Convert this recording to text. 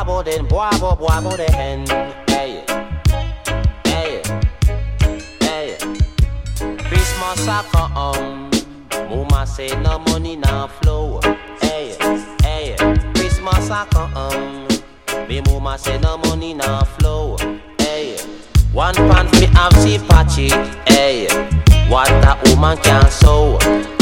boy den. Hey, hey, hey. Christmas a come, mama say no money no flow. Hey, hey. Christmas a come, me mama say no money no flow. Hey, one pant me have see patchy. Hey, what a woman can sew.